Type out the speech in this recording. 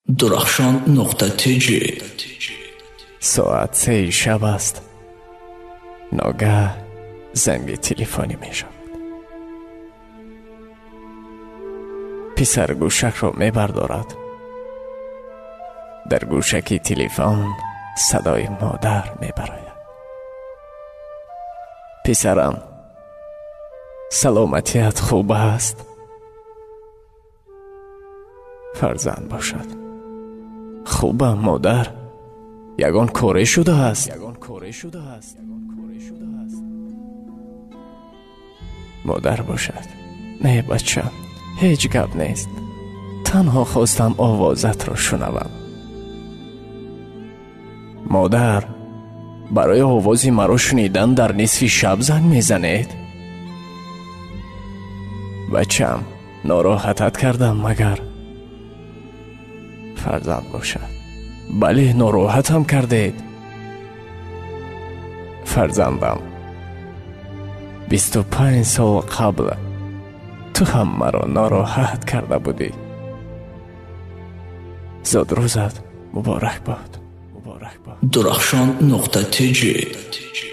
درخشان.tg. ساعت 3 شب است. ناگه زنگ تلفنی می شود. پسر گوشک را می بردارد. در گوشکی تلفن صدای مادر می براید. پسرم، سلامتیت خوب است؟ فرزند باشد. خوبم مادر، یگان کاره شده است. مادر باشد. نه بچم، هیچ گپ نیست. تنها خواستم آوازت را شنوم. مادر، برای آوازی مرا شنیدن در نصف شب زنگ میزنید؟ بچم، ناراحتت کردم مگر؟ فرزند باشد. بله، ناراحتم کردید. فرزندم، 25 سال قبل تو هم مرا ناراحت کرده بودی. زاد روزت مبارک باد. درخشان.tg.